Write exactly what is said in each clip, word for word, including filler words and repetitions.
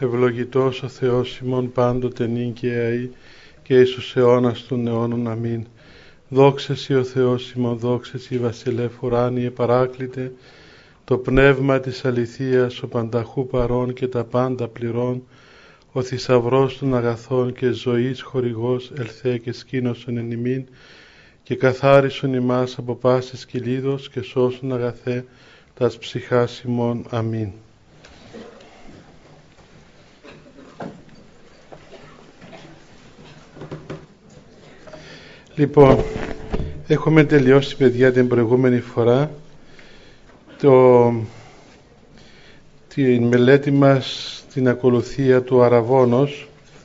ευλογητός ο Θεός ημών πάντοτε νυν και αεί και εις τους αιώνας των αιώνων. Αμήν. Δόξα Σοι ο Θεός ημών, δόξα Σοι βασιλεύ ουράνιε παράκλητε, το πνεύμα της αληθείας, ο πανταχού παρών και τα πάντα πληρών, ο θησαυρός των αγαθών και ζωής χορηγός, ελθέ και σκήνωσον εν ημίν, και καθάρισον ημάς από πάσης κυλίδος και σώσον αγαθέ τας ψυχάς ημών. Αμήν. Λοιπόν, έχουμε τελειώσει, παιδιά, την προηγούμενη φορά το, την μελέτη μας, την ακολουθία του Αραβώνος,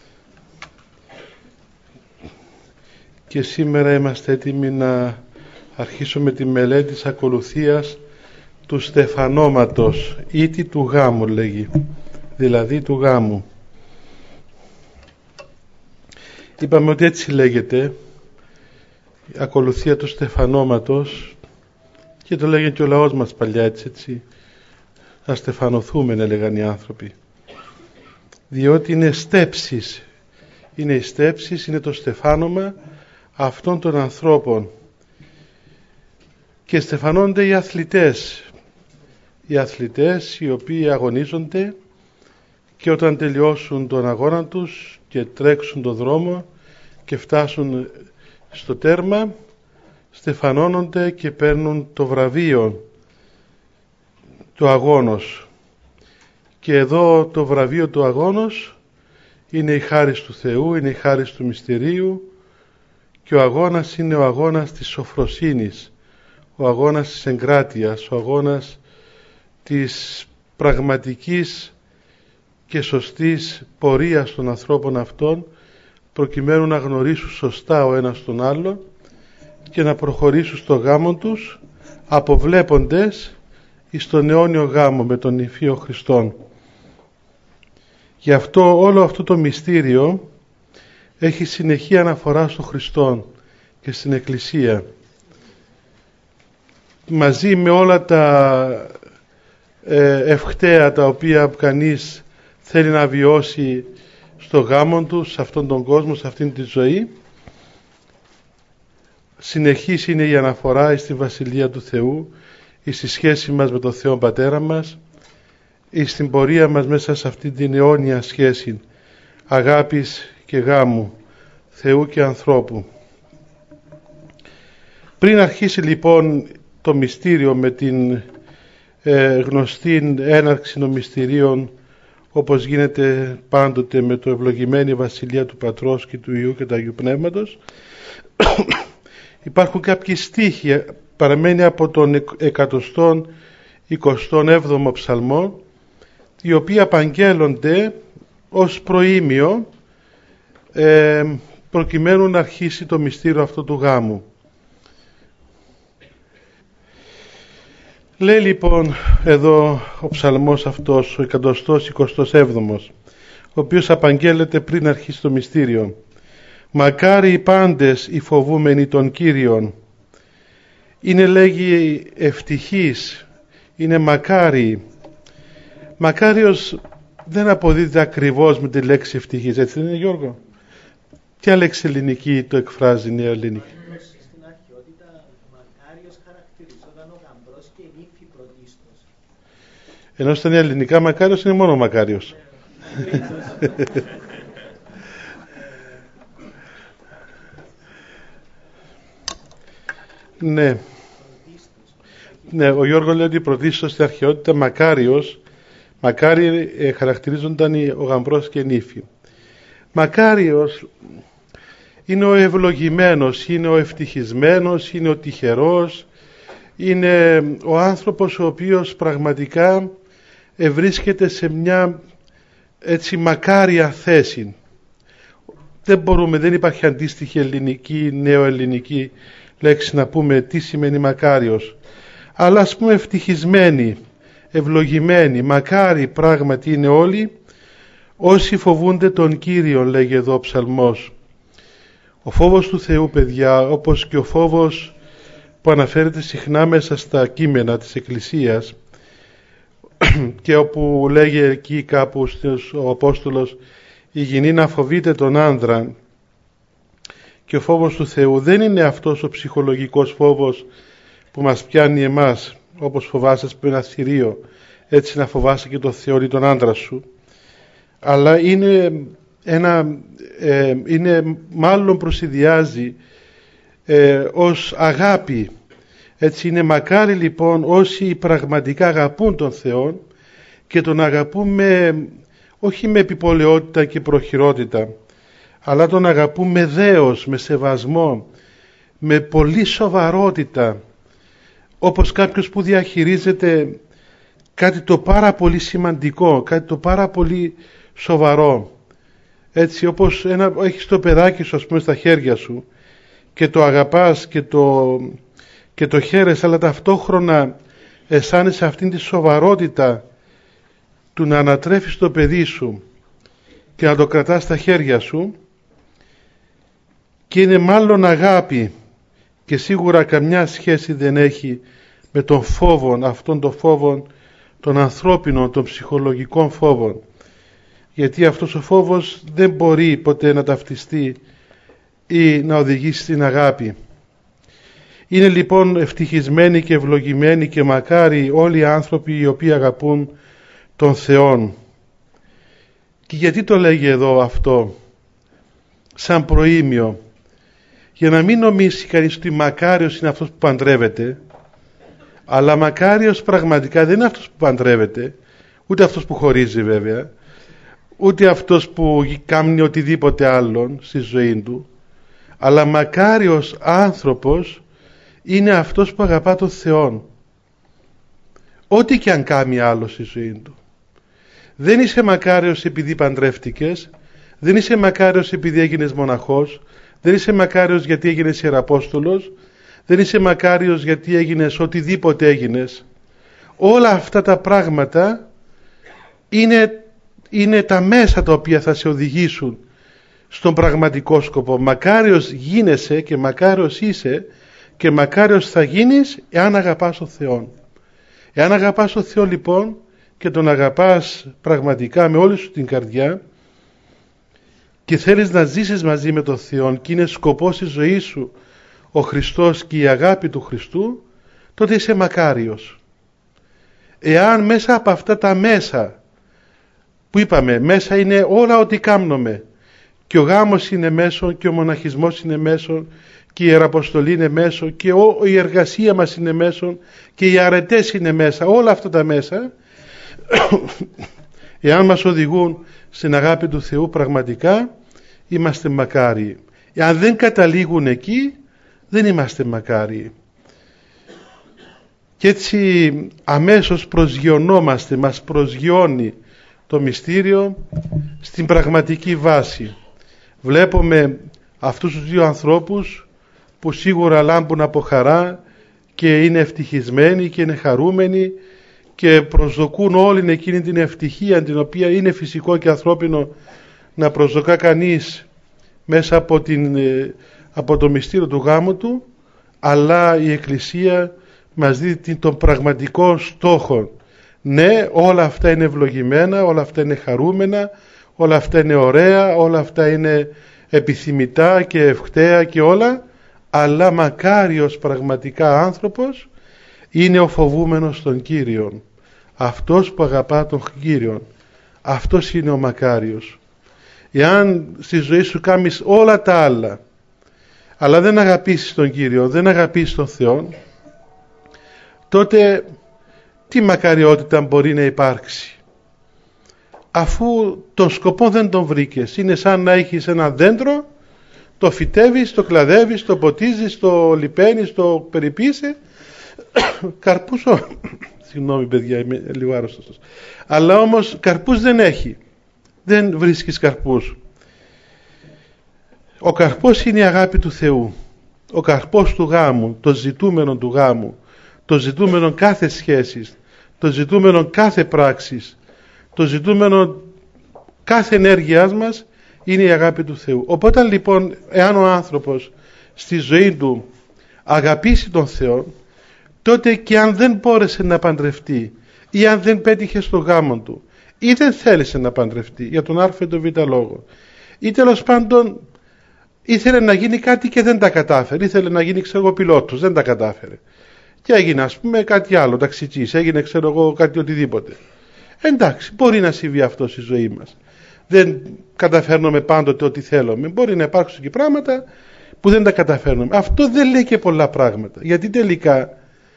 και σήμερα είμαστε έτοιμοι να αρχίσουμε τη μελέτη της ακολουθίας του στεφανώματος, ήτι του γάμου λέγει, δηλαδή του γάμου. Είπαμε ότι έτσι λέγεται, ακολουθία του στεφανώματος, και το λέγει και ο λαός μας παλιά έτσι, έτσι. Να στεφανωθούμε, έλεγαν οι άνθρωποι, διότι είναι στέψεις, είναι οι στέψεις, είναι το στεφάνωμα αυτών των ανθρώπων, και στεφανώνται οι αθλητές, οι αθλητές οι οποίοι αγωνίζονται, και όταν τελειώσουν τον αγώνα τους και τρέξουν τον δρόμο και φτάσουν στο τέρμα, στεφανώνονται και παίρνουν το βραβείο του αγώνος. Και εδώ το βραβείο του αγώνος είναι η χάρις του Θεού, είναι η χάρις του μυστηρίου, και ο αγώνας είναι ο αγώνας της σοφροσύνης, ο αγώνας της εγκράτειας, ο αγώνας της πραγματικής και σωστής πορείας των ανθρώπων αυτών, προκειμένου να γνωρίσουν σωστά ο ένας τον άλλο και να προχωρήσουν στο γάμο τους, αποβλέποντες εις τον αιώνιο γάμο με τον Υφείο Χριστόν. Γι' αυτό όλο αυτό το μυστήριο έχει συνεχή αναφορά στον Χριστόν και στην Εκκλησία, μαζί με όλα τα ε, ευκταία τα οποία κανείς θέλει να βιώσει στο γάμο του, σε αυτόν τον κόσμο, σε αυτήν τη ζωή. Συνεχής είναι η αναφορά στη Βασιλεία του Θεού, στη σχέση μας με τον Θεό Πατέρα μας, στην πορεία μας μέσα σε αυτήν την αιώνια σχέση αγάπης και γάμου, Θεού και ανθρώπου. Πριν αρχίσει λοιπόν το μυστήριο με την ε, γνωστή έναρξη των μυστηρίων, όπως γίνεται πάντοτε με το ευλογημένη Βασιλεία του Πατρός και του Υιού και του Αγίου Πνεύματος, υπάρχουν κάποιοι στίχοι, παραμένει από τον εκατοστόν εικοστόν έβδομο ψαλμό, οι οποίοι απαγγέλλονται ως προήμιο ε, προκειμένου να αρχίσει το μυστήριο αυτό του γάμου. Λέει λοιπόν εδώ ο ψαλμός αυτός, ο εκατοστός εικοστός έβδομος, ο οποίος απαγγέλλεται πριν αρχίσει το μυστήριο. Μακάρι οι πάντες οι φοβούμενοι των Κύριων. Είναι, λέγει, ευτυχής, είναι μακάρι. Μακάριος δεν αποδίδεται ακριβώς με τη λέξη ευτυχής, έτσι δεν είναι, Γιώργο? Ποια λέξη ελληνική το εκφράζει, νέα ελληνική? Στην αρχαιότητα μακάριος χαρακτηριζόταν ο γαμπρός και νύφη πρωτίστως. Ενώ στα νέα ελληνικά μακάριος είναι μόνο μακάριος. Ναι. Ναι, ο Γιώργο λέει ότι πρωτίστως στην αρχαιότητα μακάριος, μακάρι ε, χαρακτηρίζονταν ο γαμπρός και νύφη. Μακάριος είναι ο ευλογημένος, είναι ο ευτυχισμένος, είναι ο τυχερός, είναι ο άνθρωπος ο οποίος πραγματικά βρίσκεται σε μια έτσι μακάρια θέση. Δεν μπορούμε, δεν υπάρχει αντίστοιχη ελληνική, νεοελληνική λέξη να πούμε τι σημαίνει μακάριος, αλλά ας πούμε ευτυχισμένοι, ευλογημένοι, μακάρι πράγματι είναι όλοι όσοι φοβούνται τον Κύριο, λέγει εδώ ο ψαλμός. Ο φόβος του Θεού, παιδιά, όπως και ο φόβος που αναφέρεται συχνά μέσα στα κείμενα της Εκκλησίας, και όπου λέγει εκεί κάπου ο Απόστολος, η γυνή να φοβείται τον άνδρα, και ο φόβος του Θεού δεν είναι αυτός ο ψυχολογικός φόβος που μας πιάνει εμάς, όπως φοβάσαι με ένα θηρίο, έτσι να φοβάσαι και τον Θεό ή τον άντρα σου, αλλά είναι, ένα, ε, είναι μάλλον προσυδειάζει ε, ως αγάπη. Έτσι είναι μακάρι λοιπόν όσοι πραγματικά αγαπούν τον Θεό και τον αγαπούν με, όχι με επιπολαιότητα και προχειρότητα, αλλά τον αγαπούν με δέος, με σεβασμό, με πολύ σοβαρότητα, όπως κάποιος που διαχειρίζεται κάτι το πάρα πολύ σημαντικό, κάτι το πάρα πολύ σοβαρό. Έτσι όπως ένα, έχεις το παιδάκι σου ας πούμε στα χέρια σου και το αγαπάς και το, και το χαίρεσαι, αλλά ταυτόχρονα αισθάνεσαι αυτήν τη σοβαρότητα του να ανατρέφεις το παιδί σου και να το κρατάς στα χέρια σου, και είναι μάλλον αγάπη και σίγουρα καμιά σχέση δεν έχει με τον φόβο, αυτόν τον φόβο των ανθρώπινων, των ψυχολογικών φόβων, γιατί αυτός ο φόβος δεν μπορεί ποτέ να ταυτιστεί ή να οδηγήσει στην αγάπη. Είναι λοιπόν ευτυχισμένοι και ευλογημένοι και μακάρι όλοι οι άνθρωποι οι οποίοι αγαπούν τον Θεόν. Και γιατί το λέγει εδώ αυτό σαν προήμιο? Για να μην νομίσει κανείς ότι μακάριος είναι αυτός που παντρεύεται, αλλά μακάριος πραγματικά δεν είναι αυτός που παντρεύεται, ούτε αυτός που χωρίζει βέβαια, ούτε αυτός που κάνει οτιδήποτε άλλον στη ζωή του, αλλά μακάριος άνθρωπος είναι αυτός που αγαπά τον Θεό, ό,τι και αν κάνει άλλο στη ζωή του. Δεν είσαι μακάριος επειδή παντρεύτηκες, δεν είσαι μακάριος επειδή έγινες μοναχός, δεν είσαι μακάριος γιατί έγινες ιεραπόστολος, δεν είσαι μακάριος γιατί έγινες οτιδήποτε έγινες. Όλα αυτά τα πράγματα είναι, είναι τα μέσα τα οποία θα σε οδηγήσουν στον πραγματικό σκοπό. Μακάριος γίνεσαι και μακάριος είσαι και μακάριος θα γίνεις εάν αγαπάς τον Θεό. Εάν αγαπάς τον Θεό λοιπόν και τον αγαπάς πραγματικά με όλη σου την καρδιά και θέλεις να ζήσεις μαζί με τον Θεό και είναι σκοπός της ζωής σου ο Χριστός και η αγάπη του Χριστού, τότε είσαι μακάριος. Εάν μέσα από αυτά τα μέσα που είπαμε, μέσα είναι όλα ό,τι κάνουμε, και ο γάμος είναι μέσο και ο μοναχισμός είναι μέσο και η ιεραποστολή είναι μέσο και η εργασία μας είναι μέσο και οι αρετές είναι μέσα, όλα αυτά τα μέσα εάν μας οδηγούν στην αγάπη του Θεού πραγματικά είμαστε μακάριοι. Εάν δεν καταλήγουν εκεί δεν είμαστε μακάριοι. Και έτσι αμέσως προσγειωνόμαστε, μας προσγειώνει το μυστήριο στην πραγματική βάση. Βλέπουμε αυτούς τους δύο ανθρώπους που σίγουρα λάμπουν από χαρά και είναι ευτυχισμένοι και είναι χαρούμενοι και προσδοκούν όλη εκείνη την ευτυχία την οποία είναι φυσικό και ανθρώπινο να προσδοκά κανείς μέσα από, την, από το μυστήριο του γάμου του, αλλά η Εκκλησία μας δίνει τον πραγματικό στόχο. Ναι, όλα αυτά είναι ευλογημένα, όλα αυτά είναι χαρούμενα, όλα αυτά είναι ωραία, όλα αυτά είναι επιθυμητά και ευκταία και όλα, αλλά μακάριος πραγματικά άνθρωπος είναι ο φοβούμενος τον Κύριον. Αυτός που αγαπά τον Κύριον, αυτός είναι ο μακάριος. Εάν στη ζωή σου κάνεις όλα τα άλλα, αλλά δεν αγαπήσεις τον Κύριο, δεν αγαπήσεις τον Θεό, τότε τι μακαριότητα μπορεί να υπάρξει? Αφού τον σκοπό δεν τον βρήκες, είναι σαν να έχεις ένα δέντρο, το φυτεύεις, το κλαδεύεις, το ποτίζεις, το λιπαίνεις, το περιποίησες, καρπούς, συγγνώμη παιδιά, είμαι λίγο άρρωστος, αλλά όμως καρπούς δεν έχει, δεν βρίσκεις καρπούς. Ο καρπός είναι η αγάπη του Θεού, ο καρπός του γάμου, το ζητούμενο του γάμου, το ζητούμενο κάθε σχέσης, το ζητούμενο κάθε πράξης, το ζητούμενο κάθε ενέργειάς μας είναι η αγάπη του Θεού. Οπότε λοιπόν, εάν ο άνθρωπος στη ζωή του αγαπήσει τον Θεό, τότε και αν δεν μπόρεσε να παντρευτεί ή αν δεν πέτυχε στο γάμο του ή δεν θέλησε να παντρευτεί για τον α ή τον β λόγο, ή τέλος πάντων ήθελε να γίνει κάτι και δεν τα κατάφερε, ήθελε να γίνει ξέρω εγώ πιλότος, δεν τα κατάφερε και έγινε ας πούμε κάτι άλλο, ταξιτζής, έγινε ξέρω εγώ κάτι οτιδήποτε. Εντάξει, μπορεί να συμβεί αυτό στη ζωή μας. Δεν καταφέρνουμε πάντοτε ό,τι θέλουμε. Μπορεί να υπάρξουν και πράγματα που δεν τα καταφέρνουμε. Αυτό δεν λέει και πολλά πράγματα. Γιατί τελικά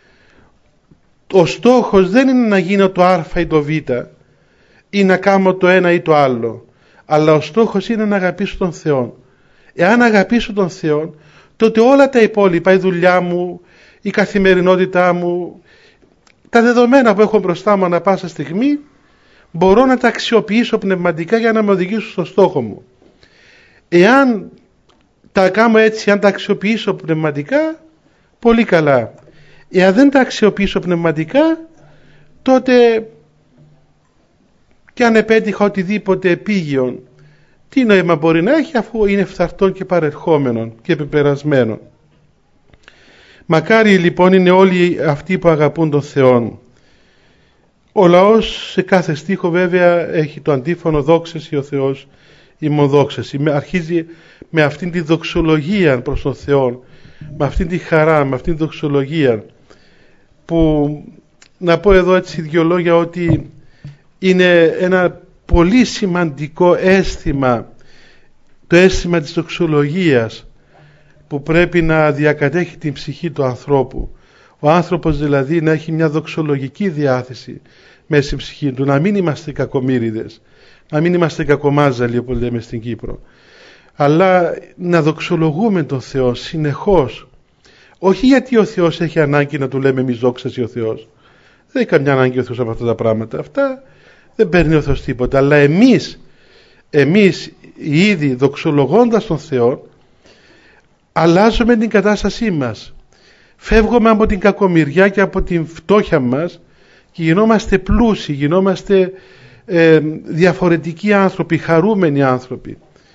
ο στόχος δεν είναι να γίνω το α ή το β ή να κάνω το ένα ή το άλλο. Αλλά ο στόχος είναι να αγαπήσω τον Θεό. Εάν αγαπήσω τον Θεό, τότε όλα τα υπόλοιπα, η δουλειά μου, η καθημερινότητά μου, τα δεδομένα που έχω μπροστά μου ανά πάσα στιγμή, μπορώ να τα αξιοποιήσω πνευματικά για να με οδηγήσω στο στόχο μου. Εάν τα κάνω έτσι, αν τα αξιοποιήσω πνευματικά, πολύ καλά. Εάν δεν τα αξιοποιήσω πνευματικά, τότε και αν επέτυχα οτιδήποτε επίγειον, τι νόημα μπορεί να έχει αφού είναι φθαρτών και παρερχόμενων και επιπερασμένων. Μακάρι λοιπόν είναι όλοι αυτοί που αγαπούν τον Θεό. Ο λαός σε κάθε στίχο βέβαια έχει το αντίφωνο δόξεσι ο Θεός ημωδόξεσι. Αρχίζει με αυτήν τη δοξολογία προς τον Θεό, με αυτήν τη χαρά, με αυτήν τη δοξολογία, που να πω εδώ έτσι δύο λόγια ότι είναι ένα πολύ σημαντικό αίσθημα, το αίσθημα της δοξολογίας που πρέπει να διακατέχει την ψυχή του ανθρώπου. Ο άνθρωπος δηλαδή να έχει μια δοξολογική διάθεση μέσα στην ψυχή του, να μην είμαστε κακομοίριδες, να μην είμαστε κακομάζαλοι όπως λέμε στην Κύπρο, αλλά να δοξολογούμε τον Θεό συνεχώς. Όχι γιατί ο Θεός έχει ανάγκη να του λέμε εμείς δόξασι ο Θεός, δεν έχει καμιά ανάγκη ο Θεός από αυτά τα πράγματα, αυτά δεν παίρνει ο Θεός τίποτα, αλλά εμείς εμείς ήδη δοξολογώντας τον Θεό αλλάζουμε την κατάστασή μας, φεύγουμε από την κακομοιριά και από την φτώχεια μας και γινόμαστε πλούσιοι, γινόμαστε ε, διαφορετικοί άνθρωποι, χαρούμενοι άνθρωποι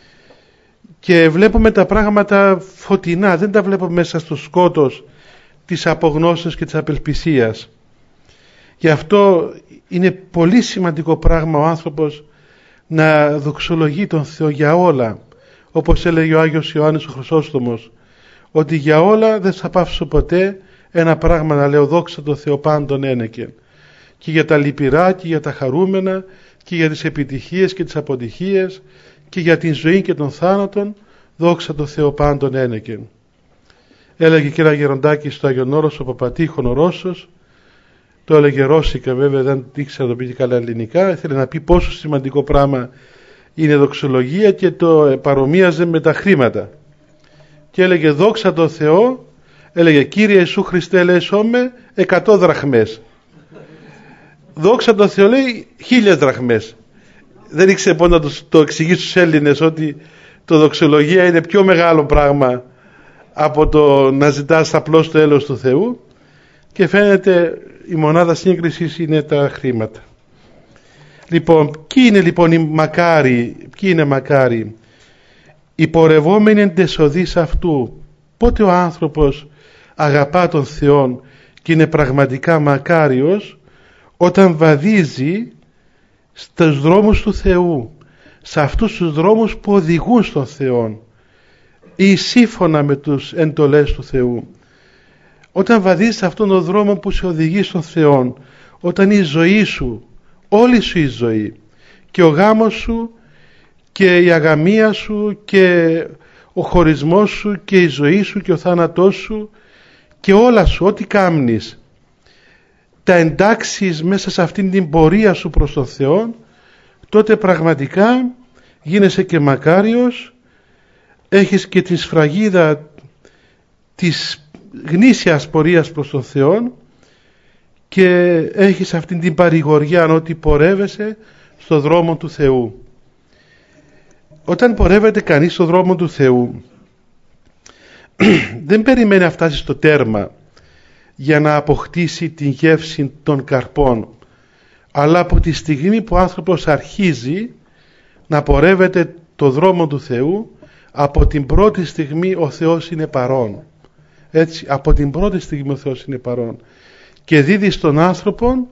και βλέπουμε τα πράγματα φωτεινά, δεν τα βλέπουμε μέσα στο σκότος της απογνώσεως και της απελπισίας. Γι' αυτό είναι πολύ σημαντικό πράγμα ο άνθρωπος να δοξολογεί τον Θεό για όλα, όπως έλεγε ο Άγιος Ιωάννης ο Χρυσόστομος, ότι για όλα δεν θα πάψω ποτέ ένα πράγμα να λέω δόξα τω Θεώ πάντων ένεκεν, και για τα λυπηρά και για τα χαρούμενα και για τις επιτυχίες και τις αποτυχίες και για την ζωή και τον θάνατον, δόξα τω Θεώ πάντων ένεκεν. Έλεγε και ένα γεροντάκι στο Άγιον Όρος, ο Παπατήχων ο Ρώσος, το έλεγε ρώσικα βέβαια, δεν ήξερα να το πει καλά ελληνικά, ήθελε να πει πόσο σημαντικό πράγμα είναι δοξολογία και το παρομοίαζε με τα χρήματα και έλεγε δόξα τω Θεώ, έλεγε Κύριε Ιησού Χριστέ ελέησόμε εκατό δραχμές, δόξα τω Θεώ λέει χίλιες δραχμές. Δεν ήξερε πώς να το, το εξηγήσει στους Έλληνες ότι το δοξολογία είναι πιο μεγάλο πράγμα από το να ζητάς απλώς το έλεος του Θεού, και φαίνεται η μονάδα σύγκρισης είναι τα χρήματα. Λοιπόν, ποιοι είναι λοιπόν οι μακάρι, ποιοι είναι μακάρι? Οι πορευόμενοι εντεσοδείς αυτού. Πότε ο άνθρωπος αγαπά τον Θεό και είναι πραγματικά μακάριος? Όταν βαδίζει στους δρόμους του Θεού, σε αυτούς τους δρόμους που οδηγούν στον Θεό ή σύμφωνα με τους εντολές του Θεού. Όταν βαδίζεις σε αυτόν τον δρόμο που σε οδηγεί στον Θεό, όταν η ζωή σου, όλη σου η ζωή και ο γάμος σου και η αγαμία σου και ο χωρισμός σου και η ζωή σου και ο θάνατός σου και όλα σου, ό,τι κάμνεις, τα εντάξεις μέσα σε αυτήν την πορεία σου προς τον Θεό, τότε πραγματικά γίνεσαι και μακάριος, έχεις και τη σφραγίδα της γνήσιας πορείας προς τον Θεό και έχεις αυτήν την παρηγοριά ότι πορεύεσαι στο δρόμο του Θεού. Όταν πορεύεται κανείς στο δρόμο του Θεού δεν περιμένει να φτάσει στο τέρμα για να αποκτήσει την γεύση των καρπών, αλλά από τη στιγμή που ο άνθρωπος αρχίζει να πορεύεται το δρόμο του Θεού, από την πρώτη στιγμή ο Θεός είναι παρόν. Έτσι, από την πρώτη στιγμή ο Θεός είναι παρόν και δίδει στον άνθρωπο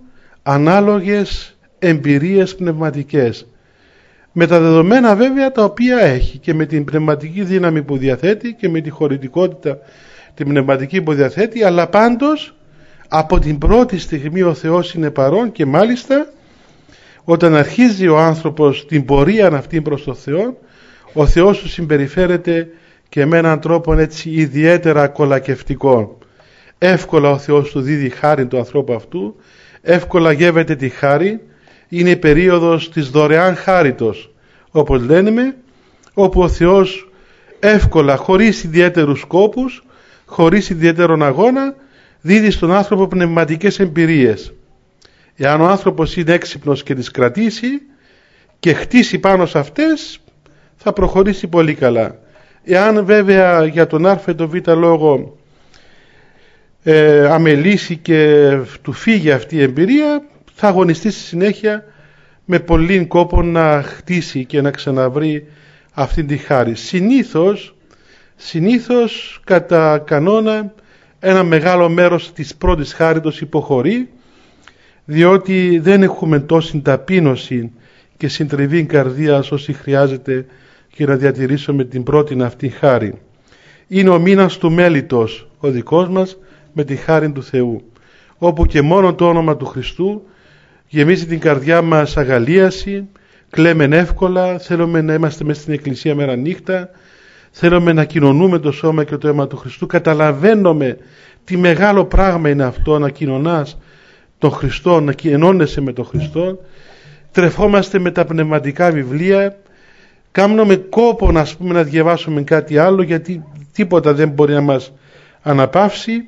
ανάλογες εμπειρίες πνευματικές, με τα δεδομένα βέβαια τα οποία έχει και με την πνευματική δύναμη που διαθέτει και με τη χωρητικότητα την πνευματική που διαθέτει, αλλά πάντως από την πρώτη στιγμή ο Θεός είναι παρόν, και μάλιστα όταν αρχίζει ο άνθρωπος την πορεία αυτή προς τον Θεό, ο Θεός του συμπεριφέρεται και με έναν τρόπο έτσι ιδιαίτερα κολακευτικό. Εύκολα ο Θεός του δίδει χάρη του ανθρώπου αυτού, εύκολα γεύεται τη χάρη. Είναι η περίοδος της δωρεάν χάριτος, όπως λένε, όπου ο Θεός εύκολα, χωρίς ιδιαίτερους σκόπους, χωρίς ιδιαίτερον αγώνα, δίδει στον άνθρωπο πνευματικές εμπειρίες. Εάν ο άνθρωπος είναι έξυπνος και τις κρατήσει και χτίσει πάνω σε αυτές, θα προχωρήσει πολύ καλά. Εάν βέβαια για τον α ή τον β λόγο ε, αμελήσει και του φύγει αυτή η εμπειρία, θα αγωνιστεί στη συνέχεια με πολύ κόπο να χτίσει και να ξαναβρει αυτή τη χάρη. Συνήθως, συνήθως κατά κανόνα ένα μεγάλο μέρος της πρώτης χάριτος υποχωρεί, διότι δεν έχουμε τόση ταπείνωση και συντριβή καρδίας όσοι χρειάζεται και να διατηρήσουμε την πρώτη αυτή χάρη. Είναι ο μήνας του μέλιτος ο δικός μας με τη χάρη του Θεού, όπου και μόνο το όνομα του Χριστού γεμίζει την καρδιά μας αγαλίαση, κλαίμε εύκολα, θέλουμε να είμαστε μέσα στην εκκλησία μέρα νύχτα, θέλουμε να κοινωνούμε το σώμα και το αίμα του Χριστού, καταλαβαίνουμε τι μεγάλο πράγμα είναι αυτό να κοινωνάς τον Χριστό, να ενώνεσαι με τον Χριστό, τρεφόμαστε με τα πνευματικά βιβλία, κάνουμε κόπο να, πούμε, να διαβάσουμε κάτι άλλο, γιατί τίποτα δεν μπορεί να μας αναπαύσει.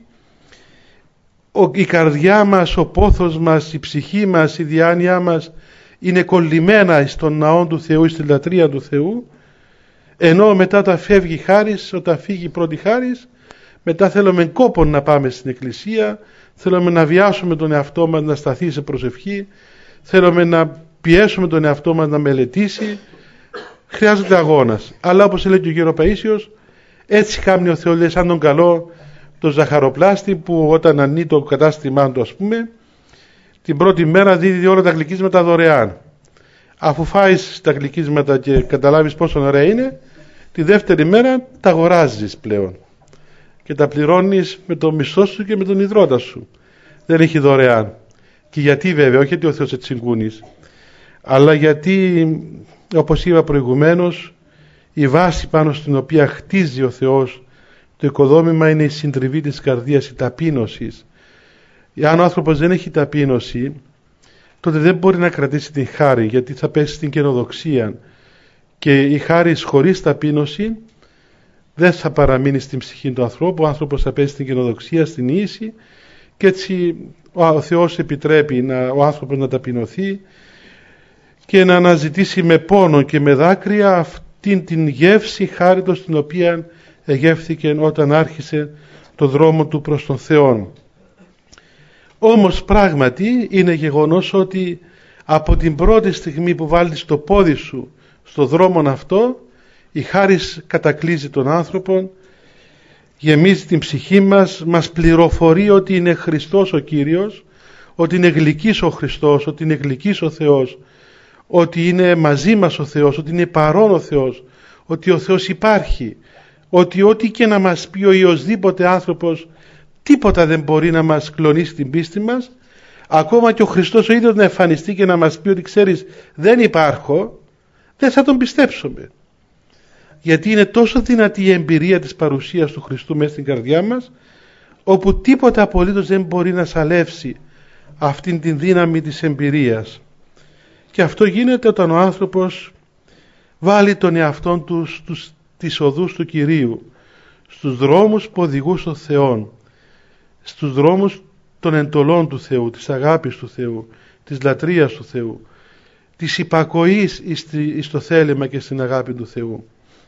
Η καρδιά μας, ο πόθος μας, η ψυχή μας, η διάνοιά μας είναι κολλημένα στον ναό του Θεού, στην λατρεία του Θεού, ενώ μετά όταν φεύγει χάρις, όταν φύγει η πρώτη χάρις, μετά θέλουμε κόπο να πάμε στην εκκλησία, θέλουμε να βιάσουμε τον εαυτό μας να σταθεί σε προσευχή, θέλουμε να πιέσουμε τον εαυτό μας να μελετήσει. Χρειάζεται αγώνας. Αλλά όπως λέει και ο Γέρο Παΐσιος, έτσι κάνει ο Θεός, λέει, σαν τον καλό τον ζαχαροπλάστη που όταν ανεί το κατάστημά του, ας πούμε, την πρώτη μέρα δίδει όλα τα γλυκίσματα δωρεάν. Αφού φάεις τα γλυκίσματα και καταλάβεις πόσο ωραία είναι, τη δεύτερη μέρα τα αγοράζεις πλέον και τα πληρώνεις με το μισθό σου και με τον ιδρώτα σου. Δεν έχει δωρεάν. Και γιατί βέβαια, όχι γιατί ο Θεός έτσι συγκούνεις, αλλά γιατί, όπως είπα προηγουμένως, η βάση πάνω στην οποία χτίζει ο Θεός το οικοδόμημα είναι η συντριβή της καρδίας, η ταπείνωση. Αν ο άνθρωπος δεν έχει ταπείνωση, τότε δεν μπορεί να κρατήσει την χάρη, γιατί θα πέσει στην καινοδοξία, και η χάρη χωρίς ταπείνωση δεν θα παραμείνει στην ψυχή του ανθρώπου. Ο άνθρωπος θα πέσει στην καινοδοξία, στην ίηση, και έτσι ο Θεός επιτρέπει να, ο άνθρωπος να ταπεινωθεί και να αναζητήσει με πόνο και με δάκρυα αυτήν την γεύση χάριτος την οποία εγεύθηκε όταν άρχισε το δρόμο του προς τον Θεό. Όμως πράγματι είναι γεγονός ότι από την πρώτη στιγμή που βάλεις το πόδι σου στο δρόμο αυτό, η χάρις κατακλείζει τον άνθρωπο, γεμίζει την ψυχή μας, μας πληροφορεί ότι είναι Χριστός ο Κύριος, ότι είναι γλυκής ο Χριστός, ότι είναι γλυκής ο Θεός, ότι είναι μαζί μας ο Θεός, ότι είναι παρόν ο Θεός, ότι ο Θεός υπάρχει, ότι ό,τι και να μας πει ο οποιοσδήποτε άνθρωπος, τίποτα δεν μπορεί να μας κλονίσει την πίστη μας. Ακόμα και ο Χριστός ο ίδιος να εμφανιστεί και να μας πει ότι ξέρεις δεν υπάρχω, δεν θα τον πιστέψουμε. Γιατί είναι τόσο δυνατή η εμπειρία της παρουσίας του Χριστού μέσα στην καρδιά μας, όπου τίποτα απολύτως δεν μπορεί να σαλεύσει αυτήν την δύναμη της εμπειρίας. Και αυτό γίνεται όταν ο άνθρωπος βάλει τον εαυτόν του στους, τις οδούς του Κυρίου, στους δρόμους που οδηγούν στον Θεό, στους δρόμους των εντολών του Θεού, της αγάπης του Θεού, της λατρείας του Θεού, της υπακοής εις το θέλημα και στην αγάπη του Θεού.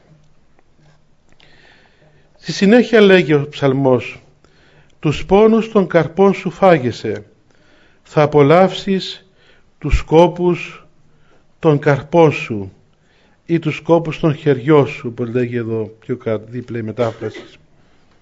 Στη συνέχεια λέγει ο ψαλμός, τους πόνους των καρπών σου φάγεσαι, θα απολαύσεις τους σκόπους των καρπών σου ή τους σκόπους των χεριών σου, όπως λέγει εδώ πιο δίπλα η μετάφραση.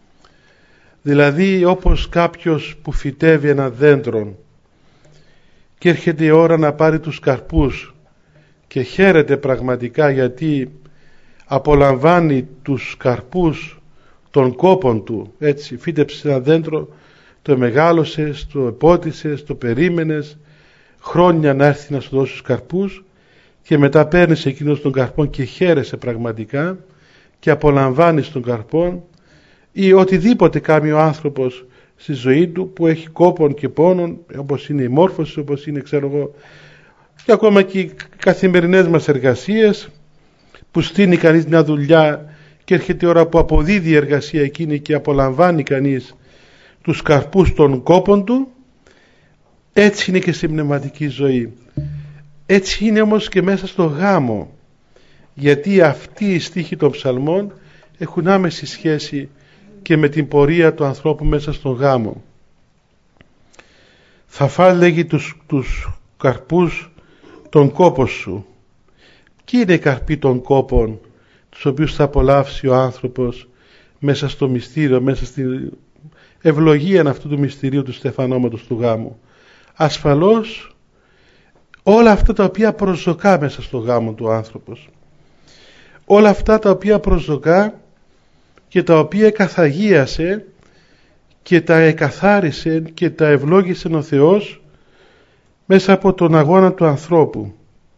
Δηλαδή όπως κάποιος που φυτεύει ένα δέντρο και έρχεται η ώρα να πάρει τους καρπούς και χαίρεται πραγματικά γιατί απολαμβάνει τους καρπούς των κόπων του. Έτσι φύτεψε ένα δέντρο, το μεγάλωσες, το επότισες, το περίμενες χρόνια να έρθει να σου δώσει τους καρπούς και μετά παίρνεις εκείνος των καρπών και χαίρεσαι πραγματικά και απολαμβάνεις των καρπών, ή οτιδήποτε κάνει ο άνθρωπος στη ζωή του που έχει κόπον και πόνον, όπως είναι η μόρφωση, όπως είναι ξέρω εγώ, και ακόμα και οι καθημερινές μας εργασίες που στείνει κανείς μια δουλειά και έρχεται η ώρα που αποδίδει η εργασία εκείνη και απολαμβάνει κανείς τους καρπούς των κόπων του. Έτσι είναι και στην πνευματική ζωή. Έτσι είναι όμως και μέσα στο γάμο, γιατί αυτοί οι στίχοι των ψαλμών έχουν άμεση σχέση και με την πορεία του ανθρώπου μέσα στον γάμο. Θα φας, λέγει, τους, τους καρπούς των κόπων σου. Ποιοι είναι οι καρποί των κόπων τους οποίους θα απολαύσει ο άνθρωπος μέσα στο μυστήριο, μέσα στην ευλογία αυτού του μυστηρίου του στεφανώματος του γάμου? Ασφαλώς όλα αυτά τα οποία προσδοκά μέσα στο γάμο του άνθρωπος, όλα αυτά τα οποία προσδοκά και τα οποία εκαθαγίασε και τα εκαθάρισε και τα ευλόγησε ο Θεός μέσα από τον αγώνα του ανθρώπου.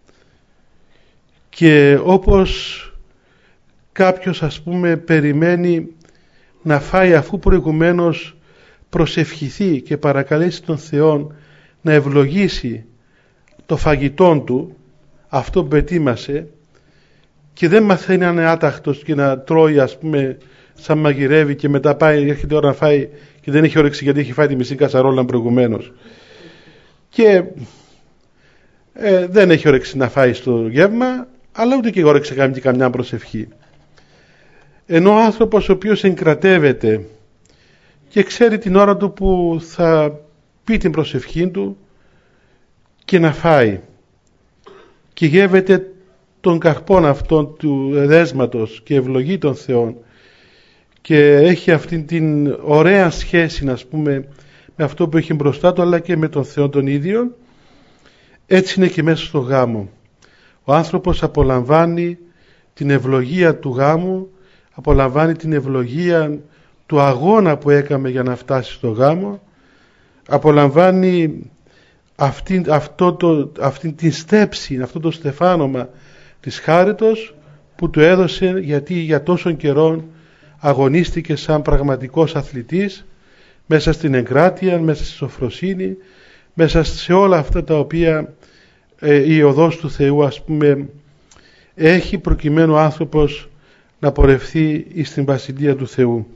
Και όπως κάποιος, ας πούμε, περιμένει να φάει αφού προηγουμένως προσευχηθεί και παρακαλέσει τον Θεό να ευλογήσει το φαγητόν του, αυτό που ετοίμασε, και δεν μαθαίνει να είναι άταχτος και να τρώει, ας πούμε, σαν μαγειρεύει και μετά πάει, έρχεται η ώρα να φάει και δεν έχει όρεξη γιατί έχει φάει τη μισή κατσαρόλα προηγουμένως και ε, δεν έχει όρεξη να φάει στο γεύμα, αλλά ούτε και όρεξη να κάνει και καμιά προσευχή. Ενώ ο άνθρωπος ο οποίος εγκρατεύεται και ξέρει την ώρα του που θα πει την προσευχή του και να φάει και γεύεται των καρπών αυτών του δέσματος και ευλογεί τον Θεό και έχει αυτήν την ωραία σχέση, ας πούμε, με αυτό που έχει μπροστά του, αλλά και με τον Θεό τον ίδιο. Έτσι είναι και μέσα στο γάμο. Ο άνθρωπος απολαμβάνει την ευλογία του γάμου, απολαμβάνει την ευλογία του αγώνα που έκαμε για να φτάσει στο γάμο, απολαμβάνει αυτή, αυτό το, αυτή την στέψη, αυτό το στεφάνωμα της χάριτος που του έδωσε, γιατί για τόσον καιρό αγωνίστηκε σαν πραγματικός αθλητής μέσα στην εγκράτεια, μέσα στη σοφροσύνη, μέσα σε όλα αυτά τα οποία ε, η οδός του Θεού, ας πούμε, έχει, προκειμένου ο άνθρωπος να πορευθεί στην Βασιλεία του Θεού.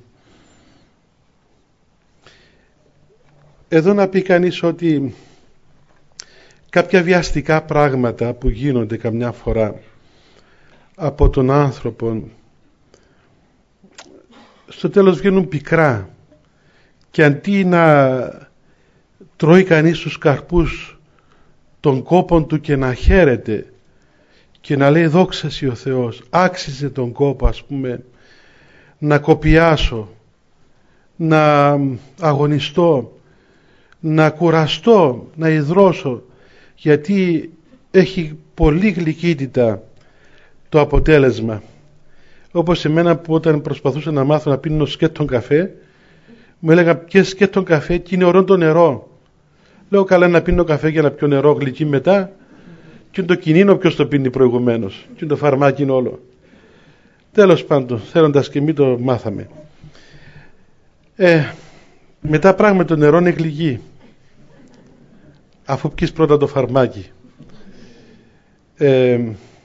Εδώ να πει κανείς ότι κάποια βιαστικά πράγματα που γίνονται καμιά φορά από τον άνθρωπο, στο τέλος βγαίνουν πικρά, και αντί να τρώει κανείς τους καρπούς των κόπων του και να χαίρεται και να λέει δόξα σοι ο Θεός, άξιζε τον κόπο, ας πούμε, να κοπιάσω, να αγωνιστώ, να κουραστώ, να ιδρώσω, γιατί έχει πολύ γλυκύτητα το αποτέλεσμα. Όπως εμένα που όταν προσπαθούσα να μάθω να πίνω σκέτον καφέ, μου έλεγα πιες σκέτον καφέ και είναι ωραίο το νερό. Λέω καλά, να πίνω καφέ για να πιω νερό γλυκύ μετά, και το κινήνο ποιος το πίνει προηγουμένως, και το φαρμάκι είναι όλο. Τέλος πάντων, θέλοντας και εμείς το μάθαμε. Ε, μετά πράγματι το νερό είναι γλυκύ, αφού πιεις πρώτα το φαρμάκι. Ε,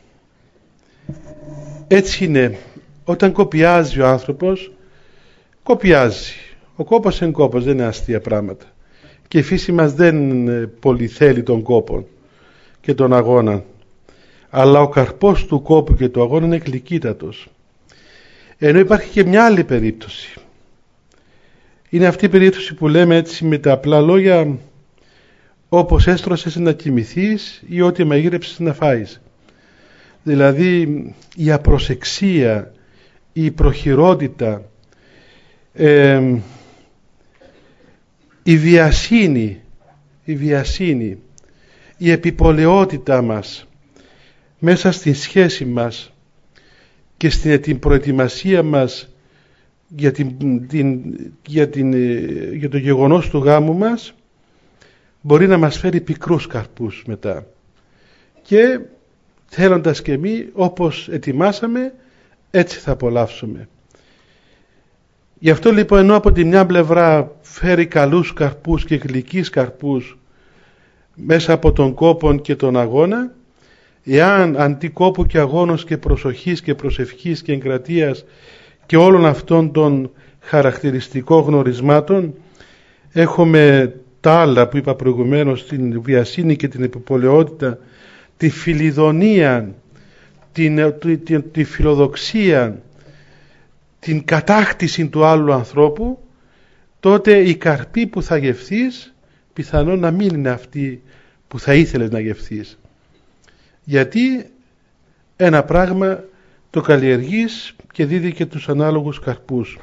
έτσι είναι. Όταν κοπιάζει ο άνθρωπος, κοπιάζει. Ο κόπος είναι κόπος, δεν είναι αστεία πράγματα. Και η φύση μας δεν πολύ θέλει τον κόπο και τον αγώνα. Αλλά ο καρπός του κόπου και του αγώνα είναι γλυκύτατος. Ενώ υπάρχει και μια άλλη περίπτωση. Είναι αυτή η περίπτωση που λέμε έτσι με τα απλά λόγια, όπως έστρωσες να κοιμηθείς ή ό,τι μαγείρεψες να φάεις. Δηλαδή η απροσεξία, η προχειρότητα, ε, η βιασύνη, η βιασύνη η επιπολαιότητά μας μέσα στην σχέση μας και στην την προετοιμασία μας για, την, την, για, την, για το γεγονός του γάμου μας μπορεί να μας φέρει πικρούς καρπούς μετά. Και θέλοντας και εμείς, όπως ετοιμάσαμε, έτσι θα απολαύσουμε. Γι' αυτό λοιπόν, ενώ από τη μια πλευρά φέρει καλούς καρπούς και γλυκείς καρπούς μέσα από τον κόπο και τον αγώνα, εάν αντί κόπου και αγώνος και προσοχής και προσευχής και εγκρατείας και όλων αυτών των χαρακτηριστικών γνωρισμάτων έχουμε τα άλλα που είπα προηγουμένως, την βιασύνη και την επιπολαιότητα, τη φιλιδονία, την, τη, τη φιλοδοξία, την κατάκτηση του άλλου ανθρώπου, τότε η καρπή που θα γευθείς πιθανόν να μην είναι αυτή που θα ήθελες να γευθείς. Γιατί ένα πράγμα το καλλιεργείς και δίδει και τους ανάλογους καρπούς.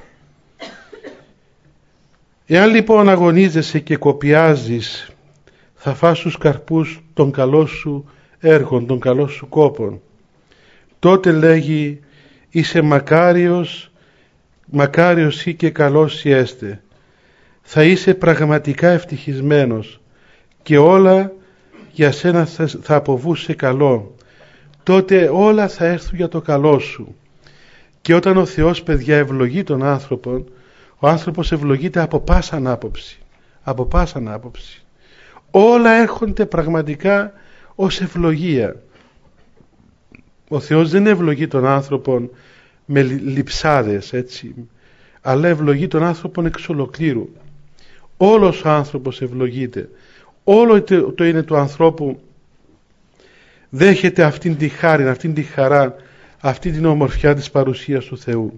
Εάν λοιπόν αγωνίζεσαι και κοπιάζεις, θα φας τους καρπούς των καλών σου έργων, των καλών σου κόπων. Τότε λέγει, είσαι μακάριος, μακάριος ή και καλός ιέστε. Θα είσαι πραγματικά ευτυχισμένος και όλα για σένα θα αποβούσε καλό. Τότε όλα θα έρθουν για το καλό σου. Και όταν ο Θεός, παιδιά, ευλογεί τον άνθρωπο, ο άνθρωπος ευλογείται από πάσαν άποψη. Από πάσαν άποψη. Όλα έρχονται πραγματικά ως ευλογία. Ο Θεός δεν ευλογεί τον άνθρωπο με λειψάδες, έτσι, αλλά ευλογεί τον άνθρωπο εξ ολοκλήρου. Όλος ο άνθρωπος ευλογείται. Όλο το είναι του ανθρώπου δέχεται αυτήν τη χάρη, αυτήν τη χαρά, αυτή την ομορφιά της παρουσίας του Θεού.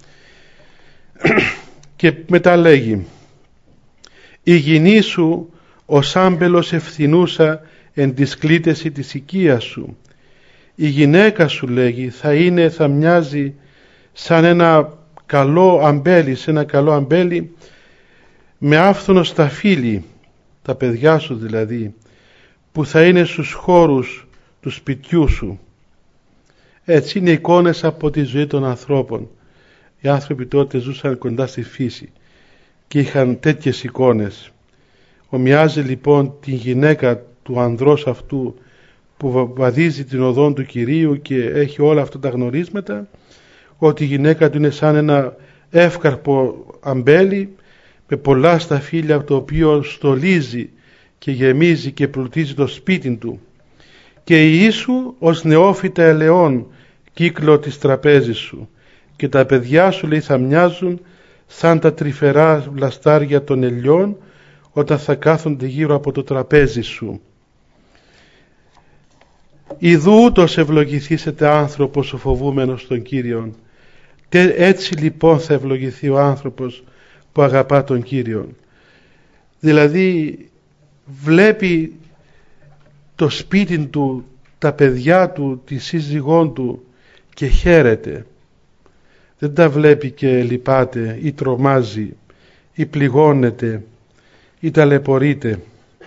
Και μετά λέγει, η γυνή σου ως άμπελος ευθυνούσα εν της κλήτεση της οικίας σου. Η γυναίκα σου, λέγει, θα είναι, θα μοιάζει σαν ένα καλό αμπέλι, σε ένα καλό αμπέλι με άφθονο σταφύλι, τα παιδιά σου δηλαδή, που θα είναι στους χώρους του σπιτιού σου. Έτσι είναι εικόνες από τη ζωή των ανθρώπων. Οι άνθρωποι τότε ζούσαν κοντά στη φύση και είχαν τέτοιες εικόνες. Ομοιάζει λοιπόν την γυναίκα του ανδρός αυτού που βαδίζει την οδόν του Κυρίου και έχει όλα αυτά τα γνωρίσματα, ότι η γυναίκα του είναι σαν ένα εύκαρπο αμπέλι με πολλά σταφύλια, το οποίο στολίζει και γεμίζει και πλουτίζει το σπίτι του. Και η Ιησού ως νεόφυτα ελαιών κύκλο της τραπέζης σου, και τα παιδιά σου, λέει, θα μοιάζουν σαν τα τρυφερά βλαστάρια των ελιών όταν θα κάθονται γύρω από το τραπέζι σου. Ιδού ούτως ευλογηθήσετε άνθρωπος ο φοβούμενος τον Κύριον. Έτσι λοιπόν θα ευλογηθεί ο άνθρωπος που αγαπά τον Κύριον. Δηλαδή βλέπει το σπίτι του, τα παιδιά του, τη σύζυγόν του και χαίρεται. Δεν τα βλέπει και λυπάται ή τρομάζει ή πληγώνεται ή ταλαιπωρείται.